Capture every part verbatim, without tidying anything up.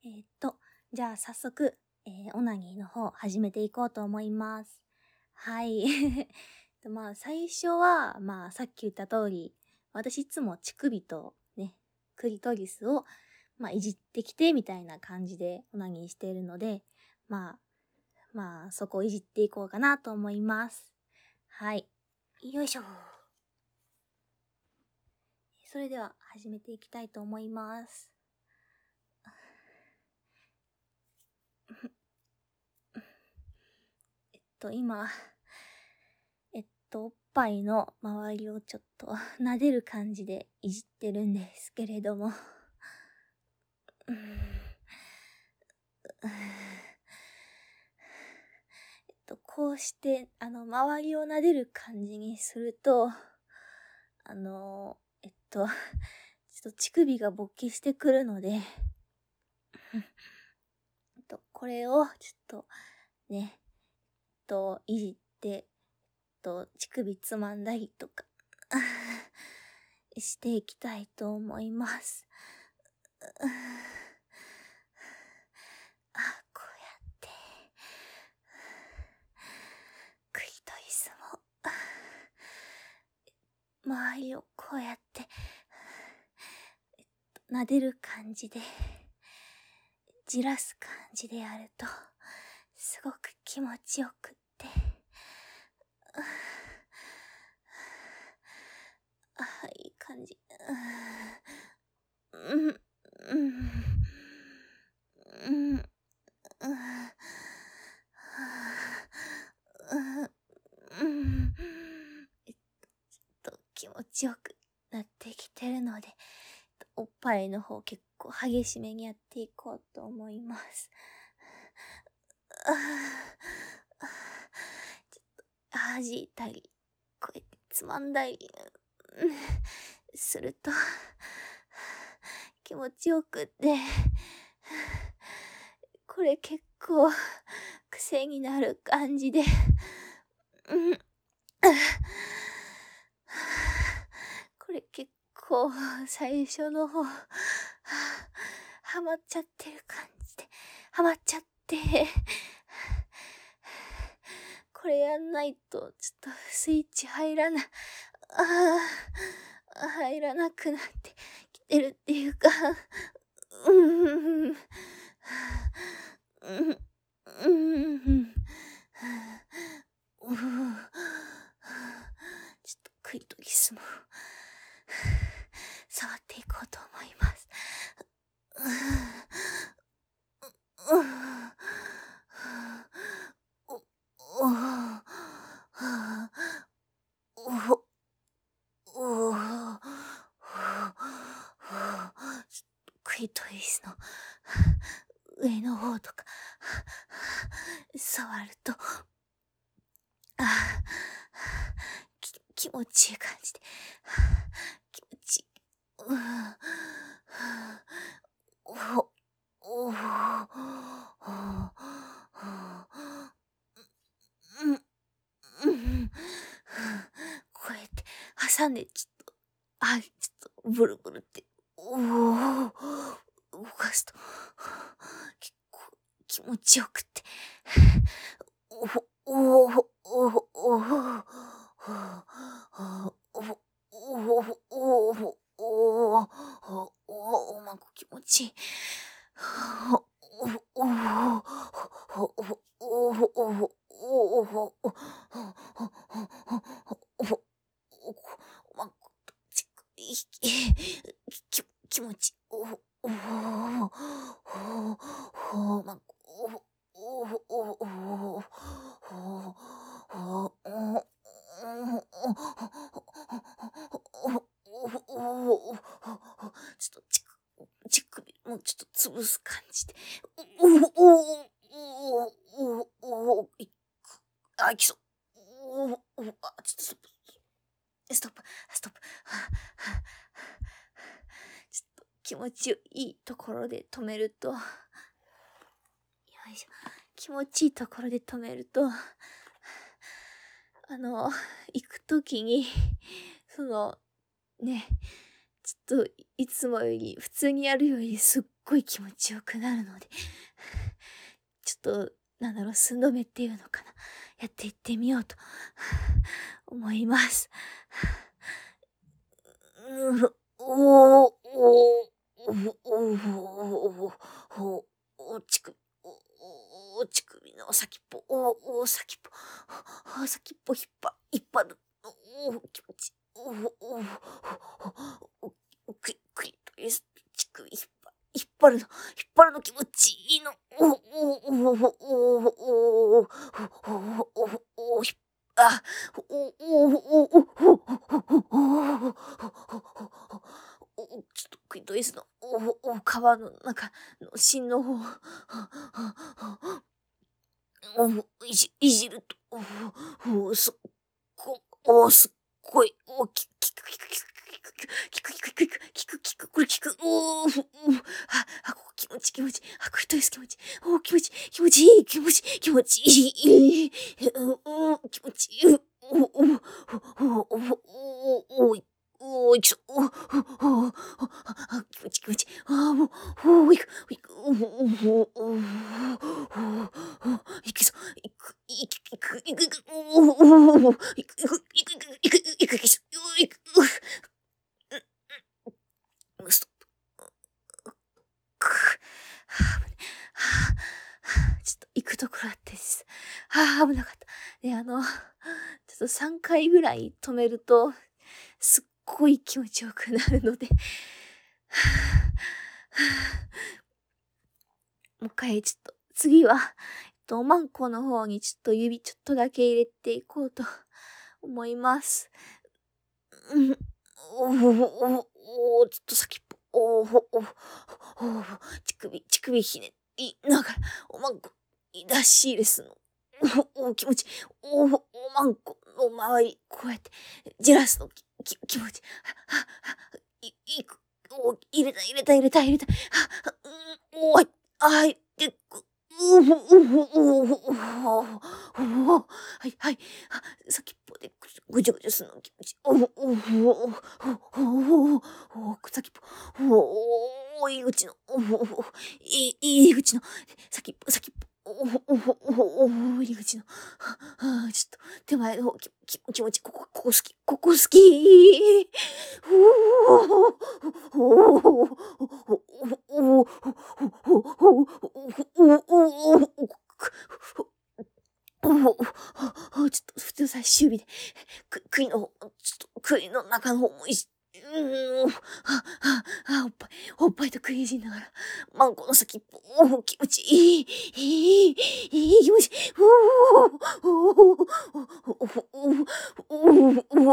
えーっと、じゃあ早速、えーオナニーの方始めていこうと思います。はい。とまあ最初は、まあさっき言った通り、私いつも乳首とね、クリトリスを、まあ、いじってきてみたいな感じでオナニーしているので、まあ、まあそこをいじっていこうかなと思います。はい。よいしょ。それでは始めていきたいと思います。えっと、今、えっと、おっぱいの周りをちょっと撫でる感じでいじってるんですけれども。うーんえっと、こうして、あの、周りを撫でる感じにすると、あの、えっと、ちょっと乳首が勃起してくるので、えっと、これをちょっとね、えっと、いじって、えっと、乳首つまんだりとか、していきたいと思います。あ、こうやって、クリトリスも、周りをこうやって、えっと、撫でる感じで、じらす感じでやると、すごく気持ちよくって、あ、いい感じ。うん、うん、うん、うん、うん、えっと、気持ちよくなってきてるので、おっぱいの方結構激しめにやっていこうと思います。あーちょっと弾いたり、こうやってつまんだり、うんすると、気持ちよくって、これ結構癖になる感じで、うん、これ結構最初の方、ハマっちゃってる感じで、ハマっちゃって、これやんないとちょっとスイッチ入らな、あー入らなくなってきてるっていうか、うん、うん、うん、うん、ちょっとクリトリスも触っていこうと思います。クリトリスの上の方とか触ると、あき気持ちいい感じで、気持ちいい。おおうんうんこうやって挟んでちょっと、あ、ちょっとブルブルって、おお動かすと、結構気持ちよくって、おおおおおおおおおおおまこ気持ちいい。おおおおおおおおまこちき気持ちおおおおまこおおおおちょっとち乳首もうちょっと潰す感じで。おおおおおおおいあ、きそう。おおあ、ちょっとストップ。ストップ。ストップ。ちょっと気持ちいいところで止めると、よいしょ。気持ちいいところで止めると、あの、行くときに、その、ね、ちょっといつもより、普通にやるよりすっごい気持ちよくなるので、ちょっと、なんだろう、寸止めっていうのかな。やっていってみようと思います。うーおー、おー、おー、おー、おー、お、ちく、お、お、乳首の先っぽ、お、お、先っぽ、あ、先っぽ引っ張、引っ張る。お、気持ちいい。お、お、お、お、くい、くいとです。乳首引っ張、引っ張るの、引っ張るの気持ちいいの。お、お、お、お、お、お、お、お、お、ひっ、あ、お、お、お、お、お、お、お、ちょっとクイトイスの、お、お、皮の中の芯の方、お、いじ、いじると、お、お、すっご、お、すっごい、お、き、きく、きく、きく、きく、きく、きく、きく、きく、これきく、お、お、あ、あ、ここ気持ち、気持ち、あ、クイトイス気持ち、お、気持ち、気持ちいい、気持ち、気持ちいい、お、気持ちいい、お、お、お、お、お、お、お、おー、いくぞ。おー、おー、おー、あ、気持ち気持ち。あー、もう、おー、いく、いく、おー、おー、おー、おー、おー、いくぞ。いく、いく、いく、いく、いく、おー、おー、おー、いく、いく、いく、いく、いく、いく、いく、いく、いく、うん、ストップ。くはぁ、はぁ、ちょっと行くところあってです。はぁ、危なかった。で、あの、ちょっとさんかいぐらい止めると、すっごい気持ちよくなるので、もう一回ちょっと、次は、えっと、おまんこの方にちょっと指ちょっとだけ入れていこうと思います。うん、おー、おー、おー、ちょっと先っぽ、おー、おー、おー、乳首、乳首ひねりながら、おまんこ、出し入れすの。おー、気持ち、おー、おまんこの周り、こうやって、じらすの、き、き、気持ち、は、は、は、い、いく、おー、入れた、入れた、入れた、入れた、は、は、うん、おーい、あい、で、く、うふ、うふ、うふ、うふ、はい、はい、あ、先っぽでぐちょぐちょするの気持ち、おおおおおお先っぽ、おお入り口の、おおい入り口の、先っぽ、先っぽ、おおおお入り口の、はあ、ちょっと、手前の方、き、き、気持ち、ここ、ここ好き、ここ好き。おおおおおおおおちょっと、普通最終日で、く、杭の方、ちょっと、杭の中の方もいし、うーん、あ、あ、あ、おっぱい、おっぱいと食いしんながら、マンコの先っぽ、お気持ちいい、いい、いい気持ち、おおおおおおおお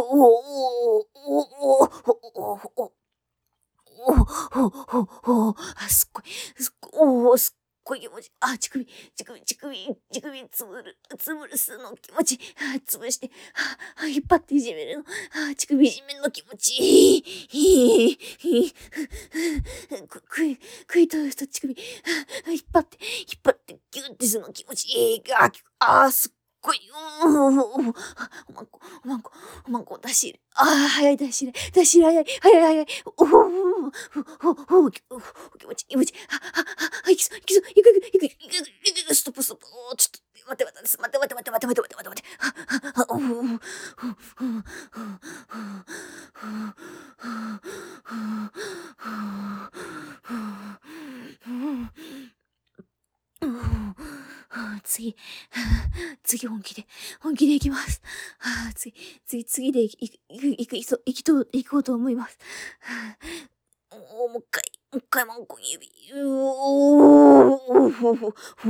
おおおおおおあ、すっごい、すっごい、おお、すっごい気持ち、あ、乳首、乳首、乳首、乳首、つぶる、つぶるすの気持ち、あ、つぶして、あ、引っ張っていじめるの、あ、乳首いじめるの気持ちいい、いい、いい、く、くい、くいとると乳首、引っ張って、引っ張って、ギュッてするの気持ちいい、あ、あ、すっごい、うん、おまんこ、おまんこ、おまんこ、出し入れ。ああ、早い出し入れ。出し入れ早い、早い、早い。おおおおお気持ち、気持ち。あ、あ、あ、いきそう、いきそう、いく、いく、いく、いく、いく、ストップ、ストップ。おちょっと、待って、待って、待って、待って、待って、待って、待って、待って、待って。あ、あ、おお次、次本気で、本気で行きます。はあ、次、次、次で行く、行く、行く、行く、行きと、行こうと思います。おもう一回、もう一回マンコ指。うおー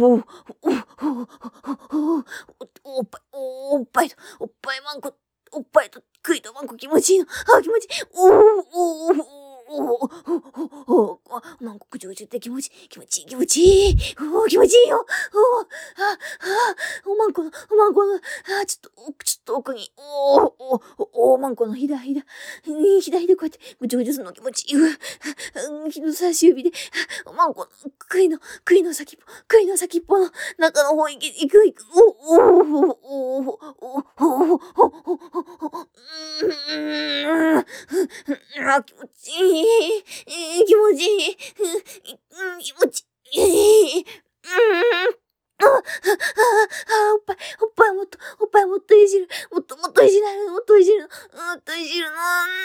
おっぱい、おっぱいと、おっぱいマンコ、おっぱいと、食いとマンコ気持ちいいの。あ、気持ちいい。おーおーおーおーおマンコぐちゅぐちゅって気持ちいい、気持ちいい、気持ちいい。おー気持ちいいよ。おーあ、あ、おまんこの、おまんこの、あ、ちょっと、ちょっと奥に、おーおーおーまんこのひだひだ、左でこうやってぐちゅぐちゅするの気持ちいい。人差し指で、マンコの、杭の、杭の先っぽ、杭の先っぽの中の方行く、行く、行く、お、お、お、お、お、お、お、お、お、あ、気持ちいい、気持ちいい、気持ちいい、うん、あ、あ、あ、おっぱい、おっぱいもっと、おっぱいもっといじる、もっともっといじる、もっといじる、もっといじるの、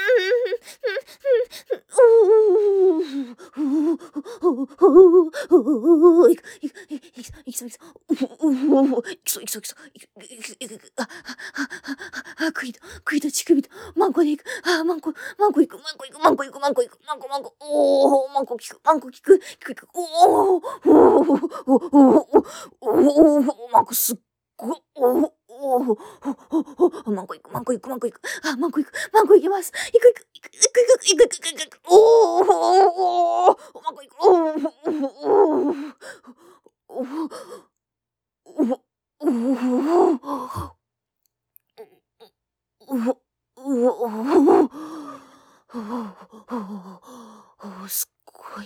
いく、いく、いく、いく、いくぞ、いくぞ、いくぞ、いくぞ、いくぞ、いく、いく、いく、いく、あ、あ、あ、首と、首と乳首と、マンコでいく、あ、マンコ、マンコいく、マンコいく、マンコいく、マンコいく、マンコ、マンコ、おー、マンコ効く、マンコ効く、効く、効く、おー、おー、おー、おー、おー、マンコすっごい、おー、おー、おー、マンコいく、マンコいく、マンコいく、あ、マンコいく、マンコいきます。いくいく、いく、いく、いく、いく、いく、いく、いく、おー、おー、マンコいく、おー、おー、おー、おー、おー、おー、おお、すっごい。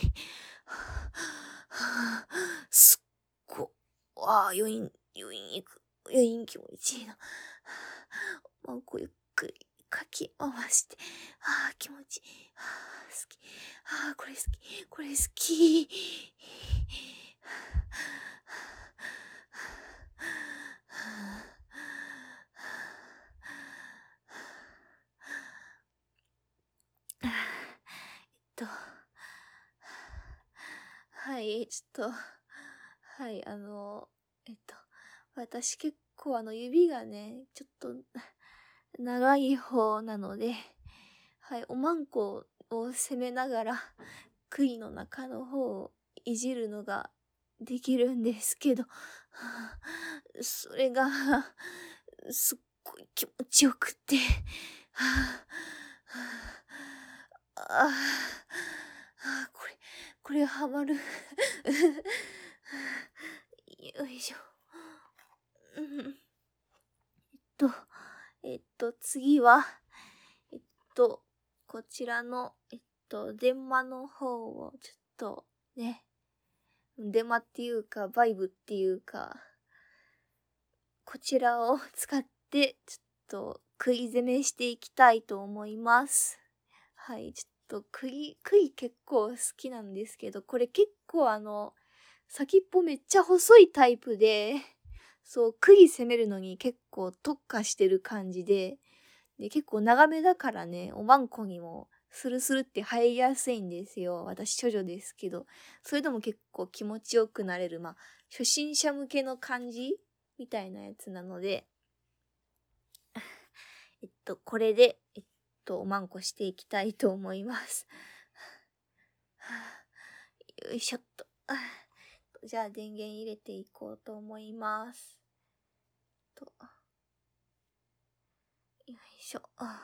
すっご。ああ、余韻、余韻いく。余韻気持ちいいな。まあ、こうゆっくりかき回して。ああ、気持ちいい。ああ、好き。ああ、これ好き。これ好き。えっと、はい、ちょっと、はい、あの、えっと、私結構あの指がね、ちょっと長い方なので、はい、おまんこを攻めながら、杭の中の方をいじるのができるんですけど、それが、すっごい気持ちよくて、ああ、これ、これハマる。よいしょ。うん、えっと、えっと、次は、えっと、こちらの、えっと、電話の方をちょっとね、電話っていうか、バイブっていうか、こちらを使って、ちょっと、杭攻めしていきたいと思います。はい、ちょっと、杭、杭結構好きなんですけど、これ結構あの、先っぽめっちゃ細いタイプで、そう、杭攻めるのに結構特化してる感じで、で、結構長めだからね、おまんこにもスルスルって入りやすいんですよ。私、処女ですけど。それでも結構気持ちよくなれる、まあ、初心者向けの感じみたいなやつなので、えっと、これで、えっと、おまんこしていきたいと思います。よいしょっと。じゃあ、電源入れていこうと思います。とよいしょ。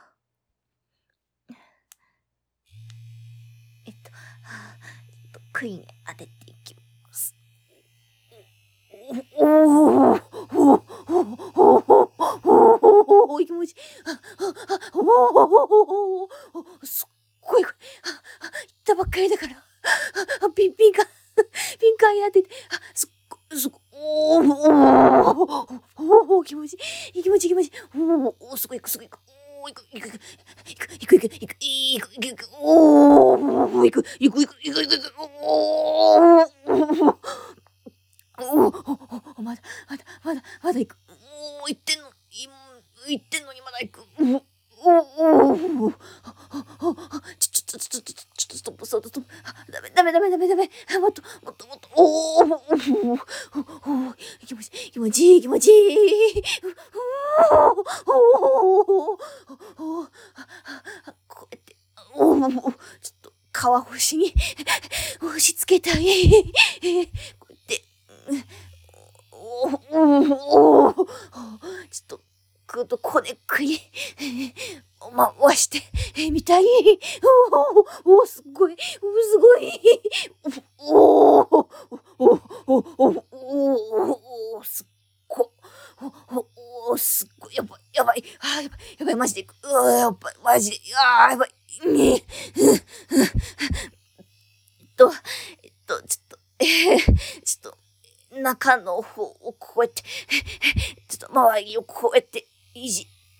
えっと、はあ、ちょっと杭に当てていきます。おおおおおお気持ちいい。おおすっごいこれ。行ったばっかりだから。ピンピンカン、ピンカンやってて、すっごい、すっごい、おおお気持ちいい。気持ちいい気持ちいい。おおすごい、すごい。おー、いく、いく、いく、いく、いく、いく、いく、いく、いく、いく、おー、いく、いく、いく、いく、いく、いく、おー、おおまだ、まだ、まだ、まだ行く。おお行ってんの、行ってんのにまだ行く。おおおちょ、ちょ、ちょ、ちょ、ちょ、ちょ、ちょっとストップ、ストップ、ストップ。ダメ、ダメ、ダメ、ダメ、ダメ。もっと、もっと、もっと。おおおお気持ちいい、気持ちいい、気持ちいい。おおおこうやって、おおちょっと、皮干しに押し付けたい。こうやって、おおおちょっと、ぐっとこねくり、回してみたい。おおすごい、すごい。おおおおおおすっごおおすっごい。やばい、やばい。あやばい、やばい、マジで。うわやばい、マジで。あやばい。えっと、えっと、ちょっと、えー、ちょっと、中の方をこうやって、ちょっと周りをこうやっていじっ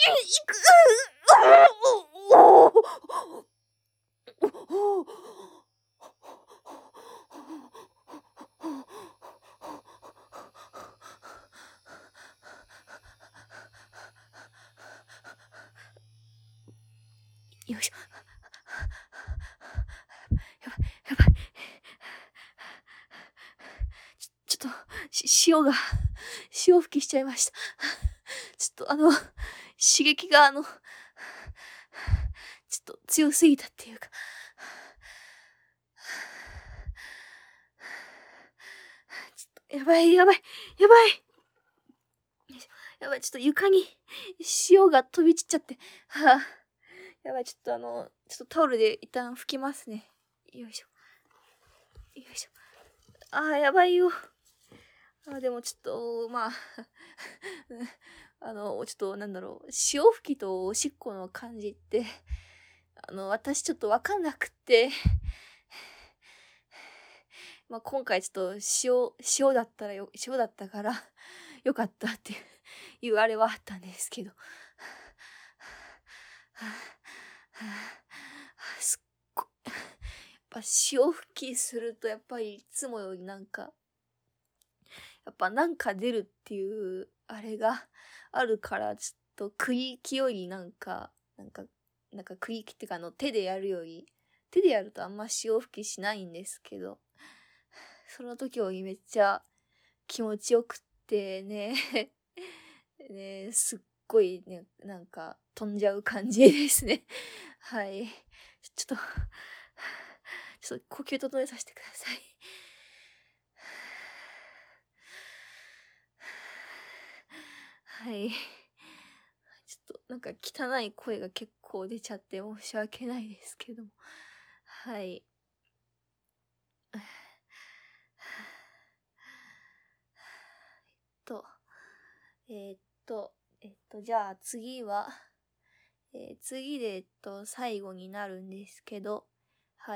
く、おおよいしょ。やばい、やばい。ちょ、ちょっと、し塩が、潮吹きしちゃいました。ちょっとあの、刺激があの、ちょっと強すぎたっていうか。ちょっと、やばい、やばい、やばい。やばい、ちょっと床に塩が飛び散っちゃって。はあ、やばい、ちょっとあの、ちょっとタオルで一旦拭きますね。よいしょ。よいしょ。ああ、やばいよ。あでもちょっと、まあ、あの、ちょっとなんだろう、潮吹きとおしっこの感じって、あの、私ちょっとわかんなくって、まあ今回ちょっと塩、塩だったらよ、塩だったからよかったっていうあれはあったんですけど。すっごやっぱ潮吹きするとやっぱりいつもよりなんか、やっぱなんか出るっていうあれがあるからちょっと区域よりなんか、なんか、なんか区域ってかあの手でやるより、手でやるとあんま潮吹きしないんですけど、その時よりめっちゃ気持ちよくってね、ね、すっごいね、なんか飛んじゃう感じですね。はい。ちょっと、ちょっと呼吸整えさせてください。はい。ちょっとなんか汚い声が結構出ちゃって申し訳ないですけども。はい。と、えーっと、えっと、じゃあ次は、えー次で、えっと、最後になるんですけど、はい。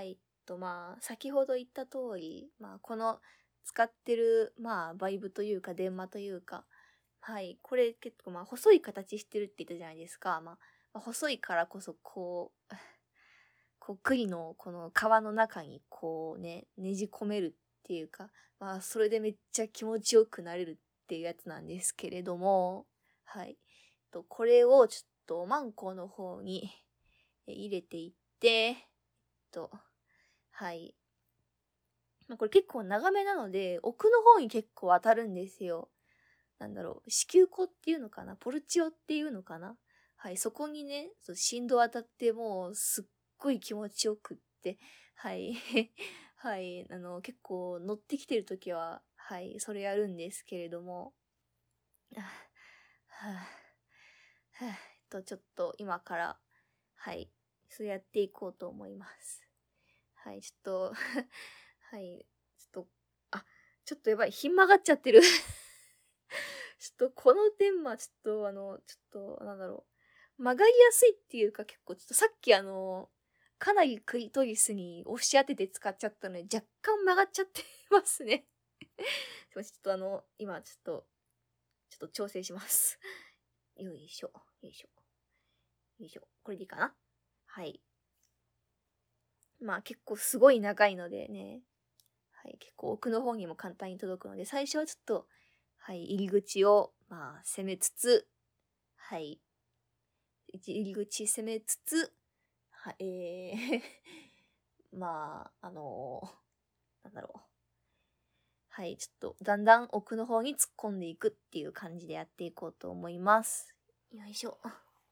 とまあ、先ほど言った通り、まあ、この使ってる、まあ、バイブというか、電話というか、はい、これ結構まあ、細い形してるって言ったじゃないですか。まあ、まあ、細いからこそ、こう、こう、栗のこの皮の中にこうね、ねじ込めるっていうか、まあ、それでめっちゃ気持ちよくなれるっていうやつなんですけれども、はい。と、これをちょっとマンコの方に入れていって、えっと、はい。まあ、これ結構長めなので、奥の方に結構当たるんですよ。なんだろう、子宮口っていうのかな、ポルチオっていうのかな。はい、そこにね、そう振動当たってもうすっごい気持ちよくって、はい、はい、あの、結構乗ってきてるときは、はい、それやるんですけれども、はあ、はあ、えっと、ちょっと今から、はい、そうやっていこうと思います。はい、ちょっと、はい、ちょっと、あ、ちょっとやばい、ひん曲がっちゃってる。ちょっとこのテーマ、ちょっとあの、ちょっと、なんだろう。曲がりやすいっていうか結構、ちょっとさっきあの、かなりクリトリスに押し当てて使っちゃったので、若干曲がっちゃってますね。ちょっとあの、今ちょっと、ちょっと調整します。よいしょ、よいしょ、よいしょ。これでいいかな？はい。まあ結構すごい長いのでね、はい、結構奥の方にも簡単に届くので、最初はちょっと、はい、入り口を、まあ、攻めつつ、はい、入り口攻めつつ、は、えーまあ、あのー、なんだろう。はい、ちょっと、だんだん奥の方に突っ込んでいくっていう感じでやっていこうと思います。よいしょ。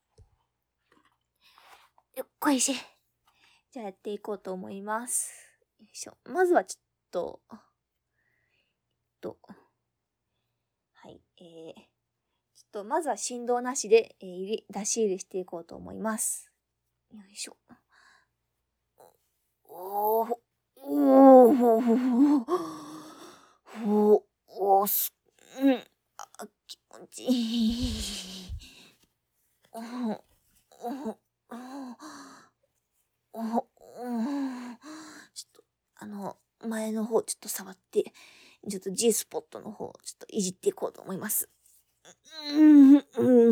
よっこいし。じゃあやっていこうと思います。よいしょ。まずはちょっと、と、はい、えー、ちょっとまずは振動なしで、えー、入れ、出し入れしていこうと思います。よいしょ。おー、おー、おー、おー、おー、す、うん、あ、気持ちいい。おー、おー、おー、おー、ちょっと、あの、前の方ちょっと触って、ちょっと G スポットの方、ちょっといじっていこうと思います。うん、うん、うん、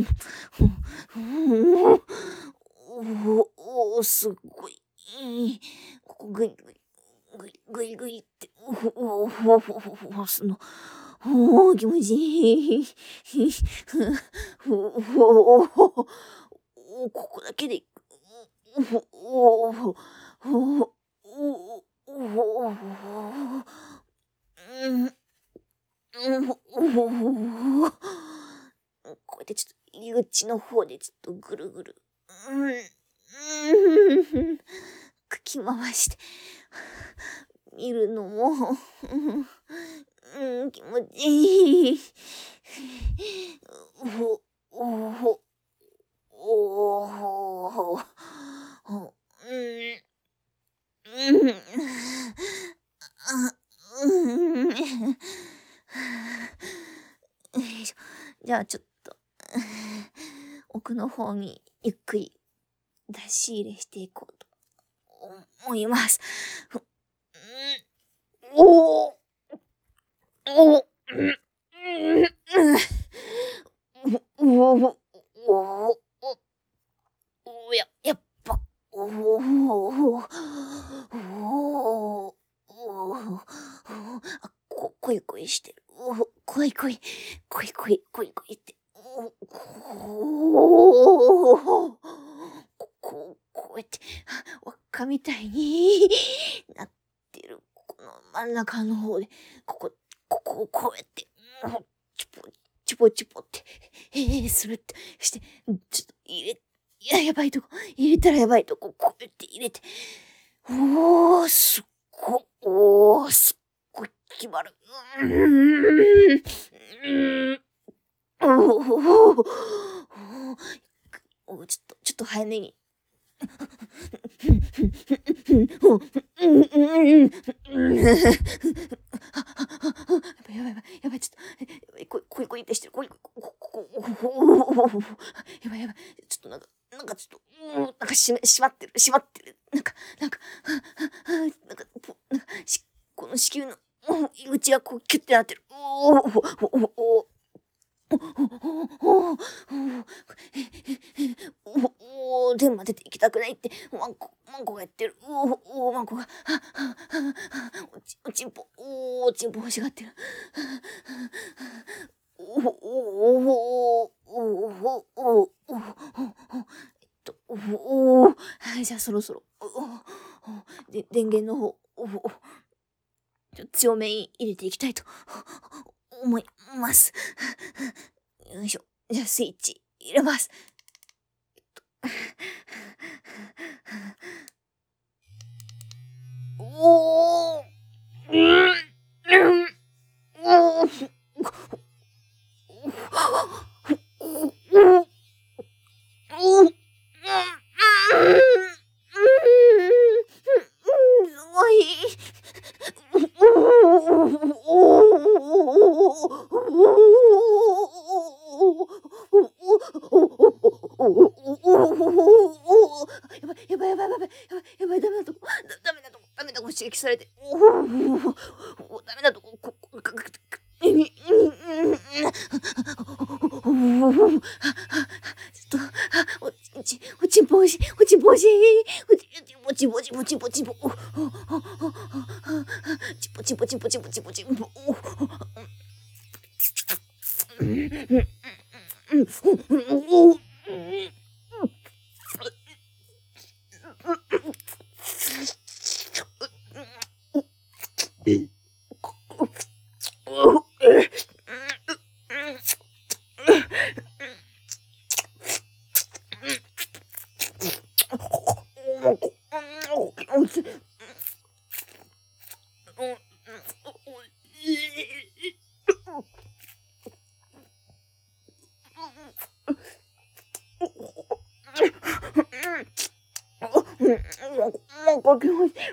おお、すごい。ここグイグイ、グイグイグイって、おお、おお、すの、おお、気持ちいい。おお、おここだけで、おお、おお、おお、おお、うん、うん、おお、こうやってちょっと入り口の方でちょっとぐるぐる、うん、うん、かき回して、見るのも、うん、気持ちいい。お、お、お、お、お、うん、うん、あ、うん。じゃあちょっと、奥の方にゆっくり出し入れしていこうと思います。おお、おお、うん、うん、おお、おお、おや、やっぱ、おお、おお、おお、あ、こ、こいこいしてる。おお、こいこい、こいこい、こいこいって。おお、こう、こうやって、輪っかみたいになってる。この真ん中の方で、ここ、ここをこうやって、チュポ、チュポチュポって、えー、するってして、ちょっと入れ、いや、やばいとこ、入れたらやばいとこ、こうやって入れて、おー、すっご、おー、すっごい決まる。うーん、うーん、おー、おー、ちょっと、ちょっと早めに。やばいやばいやばい、ちょっと、やばい、こいこいこいってしてる、こいこい、ここ、やばいやばい、ちょっとなんか、なんかちょっと、なんかしめ、しまってる、しまってる。 なんか、なんか、なんか、なんか、し、この子宮の、入り口がこう、キュッてなってる。おー、おー、おー、おー、おおおお、でも出て行きたくないって、ワンコ、ワンコがやってる。おおお、ワンコが、はははおち、おちんぽ、おおちんぽ欲しがってる。おおおおおおおえっと、おおじゃあそろそろ、おおで、電源の方、おお強めに入れていきたいと思います。よいしょ。じゃあスイッチ入れます。おお、うん、うん、おお、やばいやばいやばいやばいやばいやばいやばいダメなとこダメなとこダメなとこ刺激されておおダメなとこここかかちょっとおちおちんぽおしおちんぽおしおちんぽちんぽちんぽちんぽちんぽちんぽちんぽちんぽちんぽちんぽちんぽなんか気持ちいい。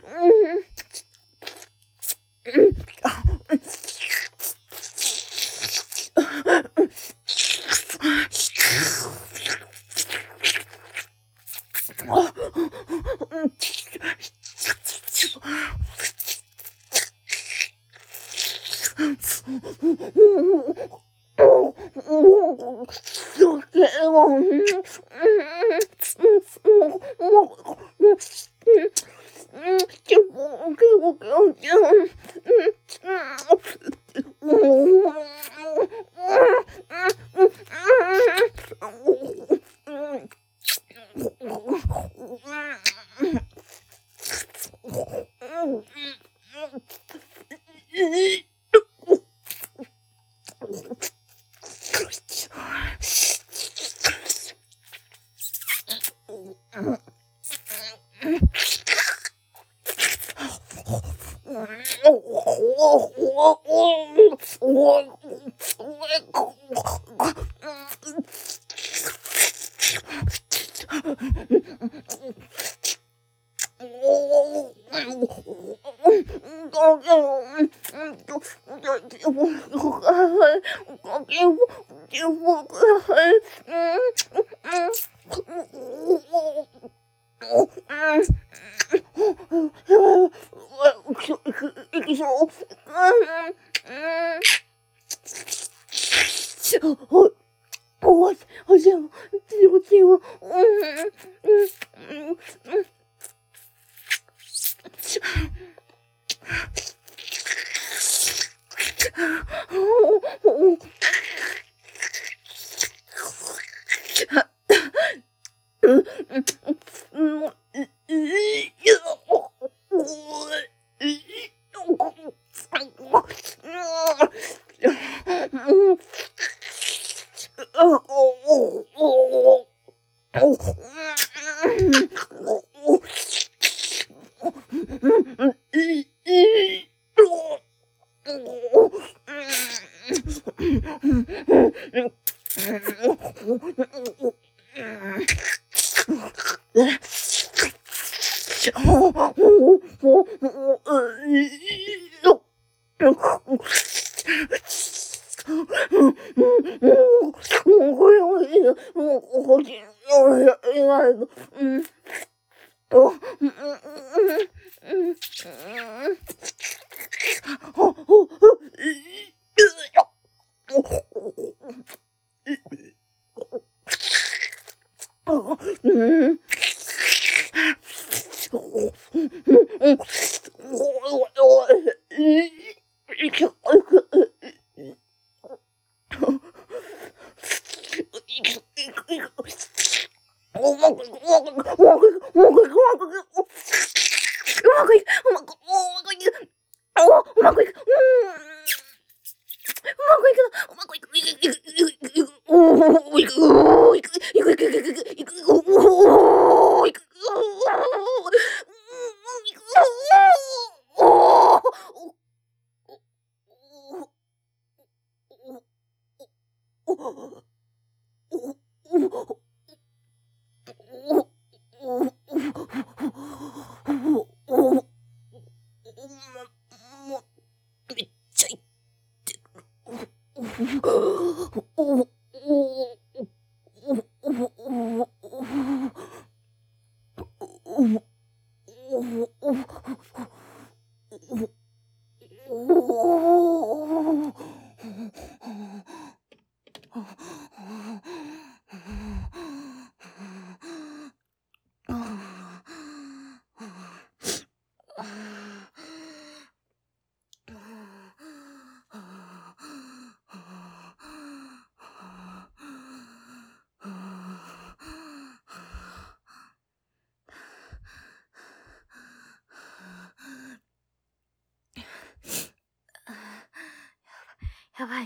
やばい。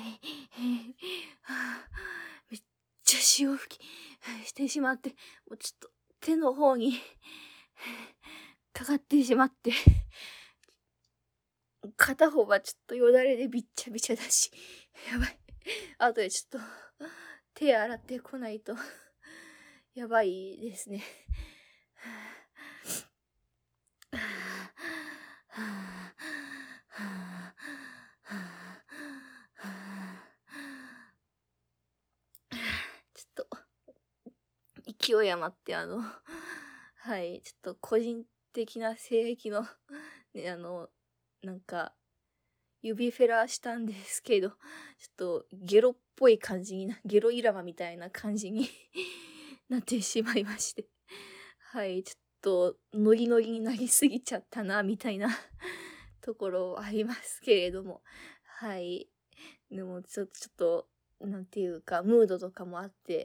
めっちゃ潮吹きしてしまって、もうちょっと手の方にかかってしまって、片方はちょっとよだれでびっちゃびちゃだし、やばい。あとでちょっと手洗ってこないとやばいですね。ちょっと勢い余ってあのはいちょっと個人的な性癖のねあのなんか指フェラしたんですけど、ちょっとゲロっぽい感じにな、ゲロイラマみたいな感じになってしまいまして。はい、ちょっとノリノリになりすぎちゃったな、みたいなところありますけれども。はい。でもちょ、ちょっと、なんていうか、ムードとかもあって、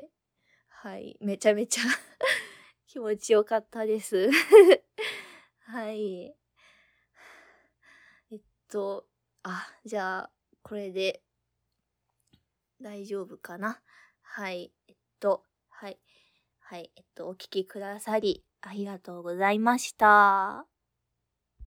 はい、めちゃめちゃ気持ちよかったです。はい。えっと、あ、じゃあ、これで、大丈夫かな。はい。えっと、はい。はい。えっと、お聞きくださり、ありがとうございました。